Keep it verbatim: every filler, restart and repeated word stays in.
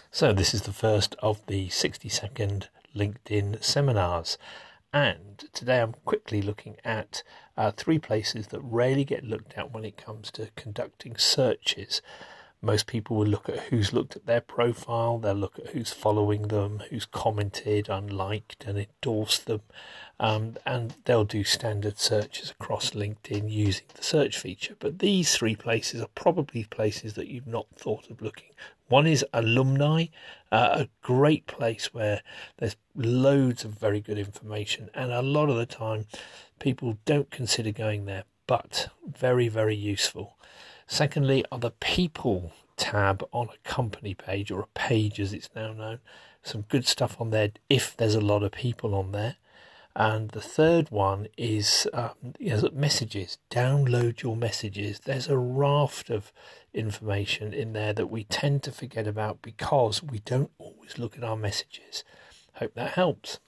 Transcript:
So this is the first of the sixty second LinkedIn seminars, and today I'm quickly looking at uh, three places that rarely get looked at when it comes to conducting searches. Most people will look at who's looked at their profile, they'll look at who's following them, who's commented, unliked and endorsed them, um, and they'll do standard searches across LinkedIn using the search feature. But these three places are probably places that you've not thought of looking. One is alumni, uh, a great place where there's loads of very good information, and a lot of the time people don't consider going there, but very, very useful. Secondly are the people tab on a company page, or a page as it's now known. Some good stuff on there if there's a lot of people on there. And the third one is um, is messages. Download your messages. There's a raft of information in there that we tend to forget about because we don't always look at our messages. Hope that helps.